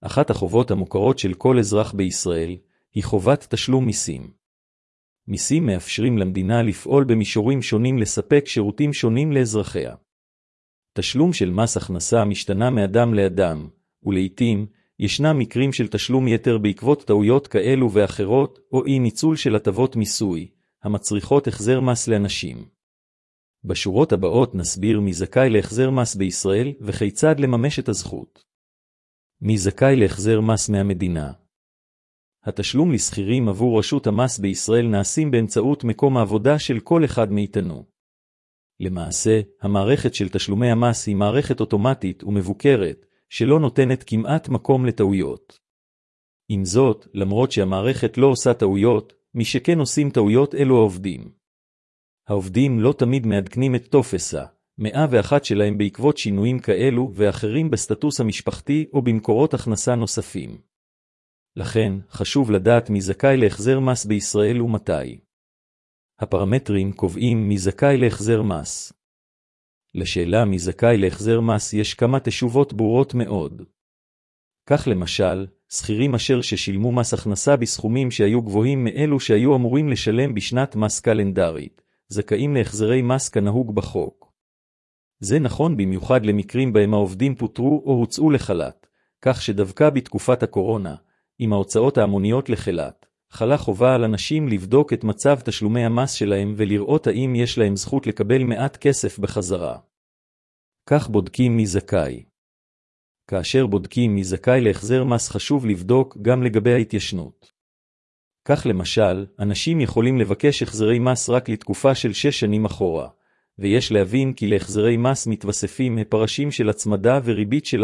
אחת החובות המוכרות של כל אזרח בישראל היא חובת תשלום מיסים. מיסים מאפשרים למדינה לפעול במישורים שונים לספק שירותים שונים לאזרחיה. תשלום של מס הכנסה משתנה מאדם לאדם, ולעיתים ישנם מקרים של תשלום יתר בעקבות טעויות כאלו ואחרות, או אי ניצול של הטבות מיסוי, המצריכות החזר מס לאנשים. בשורות הבאות נסביר מי זכאי להחזר מס בישראל וכיצד לממש את הזכות. מי זכאי להחזר מס מהמדינה? התשלום לשכירים עבור רשות המס בישראל נעשים באמצעות מקום העבודה של כל אחד מאיתנו. למעשה, המערכת של תשלומי המס היא מערכת אוטומטית ומבוקרת, שלא נותנת כמעט מקום לטעויות. עם זאת, למרות שהמערכת לא עושה טעויות, מי שכן עושים טעויות אלו העובדים. העובדים לא תמיד מעדכנים את טופס ה-101 שלהם בעקבות שינויים כאלו ואחרים בסטטוס המשפחתי או במקורות הכנסה נוספים. לכן, חשוב לדעת מי זכאי להחזר מס בישראל ומתי. הפרמטרים קובעים מי זכאי להחזר מס. לשאלה מי זכאי להחזר מס יש כמה תשובות ברורות מאוד. כך למשל, שכירים אשר ששילמו מס הכנסה בסכומים שהיו גבוהים מאלו שהיו אמורים לשלם בשנת מס קלנדרית, זכאים להחזרי מס כנהוג בחוק. זה נכון במיוחד למקרים בהם העובדים פוטרו או הוצאו לחל"ת, כך שדווקא בתקופת הקורונה, עם ההוצאות ההמוניות לחל"ת, חלה חובה על אנשים לבדוק את מצב תשלומי המס שלהם ולראות האם יש להם זכות לקבל מעט כסף בחזרה. כך בודקים מי זכאי. כאשר בודקים מי זכאי להחזר מס חשוב לבדוק גם לגבי ההתיישנות. כך למשל, אנשים יכולים לבקש החזרי מס רק לתקופה של 6 שנים אחורה, ויש להבין כי להחזרי מס מתווספים הפרשים של הצמדה וריבית של 4%.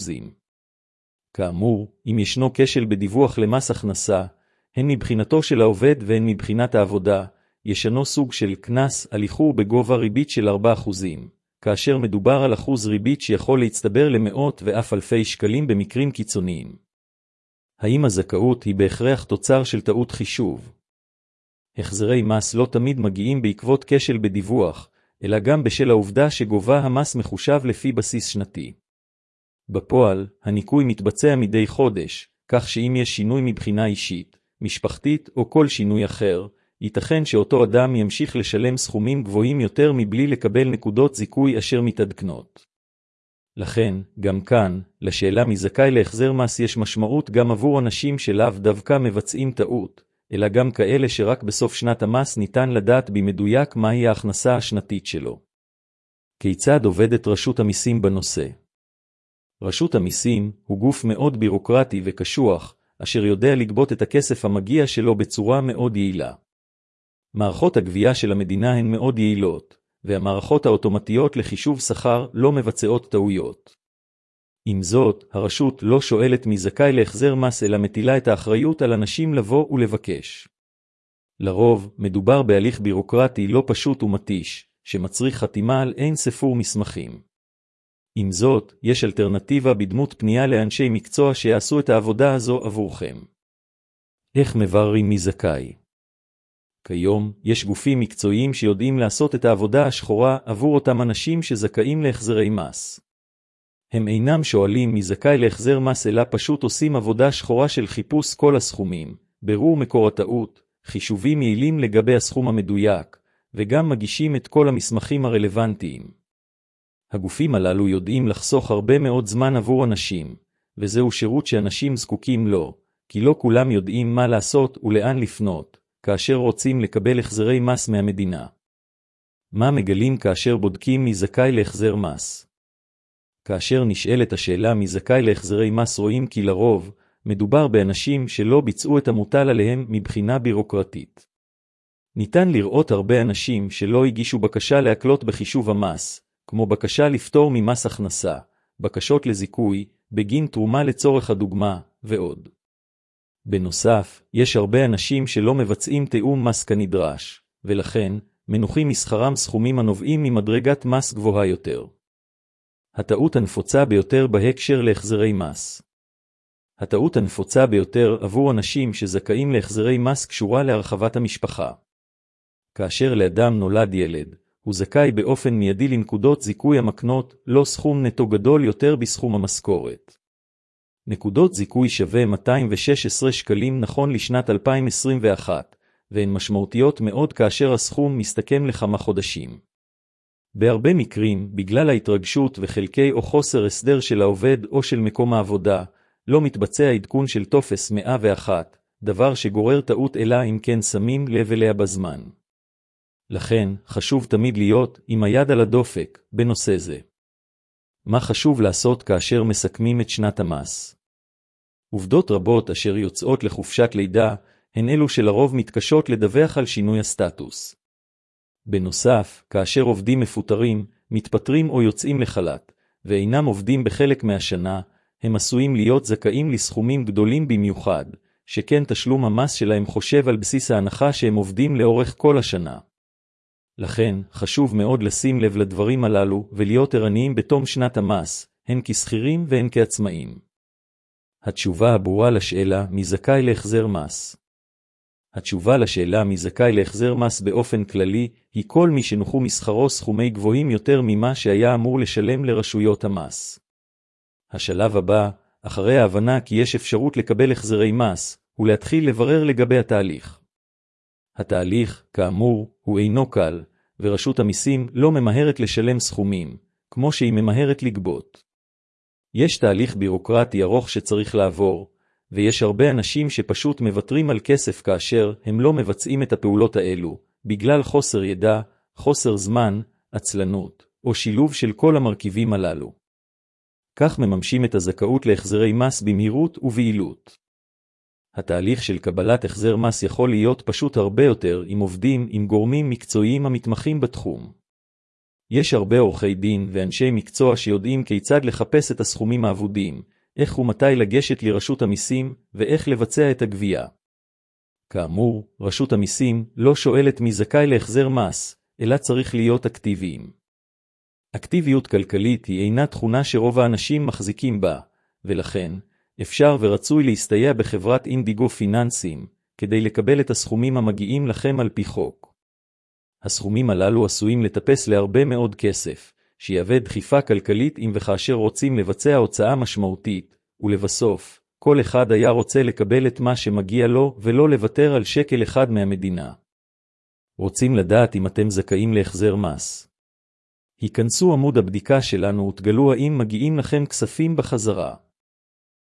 כאמור, אם ישנו כשל בדיווח למס הכנסה, הן מבחינתו של העובד והן מבחינת העבודה, ישנו סוג של קנס על איחור בגובה ריבית של 4%, כאשר מדובר על אחוז ריבית שיכול להצטבר למאות ואף אלפי שקלים במקרים קיצוניים. האם הזכאות היא בהכרח תוצר של טעות חישוב? החזרי מס לא תמיד מגיעים בעקבות כשל בדיווח, אלא גם בשל העובדה שגובה המס מחושב לפי בסיס שנתי. בפועל, הניכוי מתבצע מדי חודש, כך שאם יש שינוי מבחינה אישית, משפחתית או כל שינוי אחר, ייתכן שאותו אדם ימשיך לשלם סכומים גבוהים יותר מבלי לקבל נקודות זיכוי אשר מתעדכנות. לכן, גם כאן, לשאלה מי זכאי להחזר מס יש משמעות גם עבור אנשים שלאו דווקא מבצעים טעות, אלא גם כאלה שרק בסוף שנת המס ניתן לדעת במדויק מהי ההכנסה השנתית שלו. כיצד עובדת רשות המיסים בנושא? רשות המיסים הוא גוף מאוד בירוקרטי וקשוח, אשר יודע לגבות את הכסף המגיע שלו בצורה מאוד יעילה. מערכות הגבייה של המדינה הן מאוד יעילות, והמערכות האוטומטיות לחישוב שכר לא מבצעות טעויות. עם זאת, הרשות לא שואלת מי זכאי להחזר מס אלא מטילה את האחריות על אנשים לבוא ולבקש. לרוב, מדובר בהליך בירוקרטי לא פשוט ומתיש, שמצריך חתימה על אין ספור מסמכים. עם זאת, יש אלטרנטיבה בדמות פנייה לאנשי מקצוע שיעשו את העבודה הזו עבורכם. איך מבררים מי זכאי? כיום, יש גופים מקצועיים שיודעים לעשות את העבודה השחורה עבור אותם אנשים שזכאים להחזרי מס. הם אינם שואלים מי זכאי להחזר מס אלא פשוט עושים עבודה שחורה של חיפוש כל הסכומים, ברור מקור הטעות, חישובים יעילים לגבי הסכום המדויק, וגם מגישים את כל המסמכים הרלוונטיים. הגופים הללו יודעים לחסוך הרבה מאוד זמן עבור אנשים, וזהו שירות שאנשים זקוקים לו, כי לא כולם יודעים מה לעשות ולאן לפנות, כאשר רוצים לקבל החזרי מס מהמדינה. מה מגלים כאשר בודקים מי זכאי להחזר מס? כאשר נשאלת השאלה מי זכאי להחזרי מס רואים כי לרוב, מדובר באנשים שלא ביצעו את המוטל עליהם מבחינה בירוקרטית. ניתן לראות הרבה אנשים שלא הגישו בקשה להקלות בחישוב המס, כמו בקשה לפטור ממס הכנסה, בקשות לזיכוי, בגין תרומה לצורך הדוגמה, ועוד. בנוסף, יש הרבה אנשים שלא מבצעים תיאום מס כנדרש, ולכן, מנוחים משכרם סכומים הנובעים ממדרגת מס גבוהה יותר. הטעות הנפוצה ביותר בהקשר להחזרי מס. הטעות הנפוצה ביותר עבור אנשים שזכאים להחזרי מס קשורה להרחבת המשפחה. כאשר לאדם נולד ילד, הוא זכאי באופן מיידי לנקודות זיכוי המקנות לא סכום נטו גדול יותר בסכום המשכורת. נקודות זיכוי שווה 216 שקלים נכון לשנת 2021, והן משמעותיות מאוד כאשר הסכום מסתכם לכמה חודשים. בהרבה מקרים, בגלל ההתרגשות וחלקי או חוסר הסדר של העובד או של מקום העבודה, לא מתבצע עדכון של טופס 101, דבר שגורר טעות אלא אם כן שמים לב אליה בזמן. לכן, חשוב תמיד להיות עם היד על הדופק בנושא זה. מה חשוב לעשות כאשר מסכמים את שנת המס? עובדות רבות אשר יוצאות לחופשת לידה, הן אלו שלרוב מתקשות לדווח על שינוי הסטטוס. בנוסף, כאשר עובדים מפוטרים, מתפטרים או יוצאים לחל"ת, ואינם עובדים בחלק מהשנה, הם עשויים להיות זכאים לסכומים גדולים במיוחד, שכן תשלום המס שלהם חושב על בסיס ההנחה שהם עובדים לאורך כל השנה. לכן, חשוב מאוד לשים לב לדברים הללו ולהיות ערניים בתום שנת המס, הן כשכירים והן כעצמאים. התשובה הברורה לשאלה מי זכאי להחזר מס. התשובה לשאלה מי זכאי להחזר מס באופן כללי היא כל מי שנוחו משכרו סכומי גבוהים יותר ממה שהיה אמור לשלם לרשויות המס. השלב הבא, אחרי ההבנה כי יש אפשרות לקבל החזרי מס, הוא להתחיל לברר לגבי התהליך. התהליך, כאמור, הוא אינו קל, ורשות המיסים לא ממהרת לשלם סכומים, כמו שהיא ממהרת לגבות. יש תהליך בירוקרטי ארוך שצריך לעבור, ויש הרבה אנשים שפשוט מוותרים על כסף כאשר הם לא מבצעים את הפעולות האלו, בגלל חוסר ידע, חוסר זמן, עצלנות, או שילוב של כל המרכיבים הללו. כך מממשים את הזכאות להחזרי מס במהירות וביעילות. התהליך של קבלת החזר מס יכול להיות פשוט הרבה יותר עם עובדים עם גורמים מקצועיים המתמחים בתחום. יש הרבה עורכי דין ואנשי מקצוע שיודעים כיצד לחפש את הסכומים האבודים, איך ומתי לגשת לרשות המיסים ואיך לבצע את הגבייה. כאמור, רשות המיסים לא שואלת מי זכאי להחזר מס, אלא צריך להיות אקטיביים. אקטיביות כלכלית היא אינה תכונה שרוב האנשים מחזיקים בה, ולכן אפשר ורצוי להסתייע בחברת אינדיגו פיננסים, כדי לקבל את הסכומים המגיעים לכם על פי חוק. הסכומים הללו עשויים לטפס להרבה מאוד כסף, שיהווה דחיפה כלכלית אם וכאשר רוצים לבצע הוצאה משמעותית, ולבסוף, כל אחד היה רוצה לקבל את מה שמגיע לו ולא לוותר על שקל אחד מהמדינה. רוצים לדעת אם אתם זכאים להחזר מס? היכנסו עמוד הבדיקה שלנו ותגלו האם מגיעים לכם כספים בחזרה.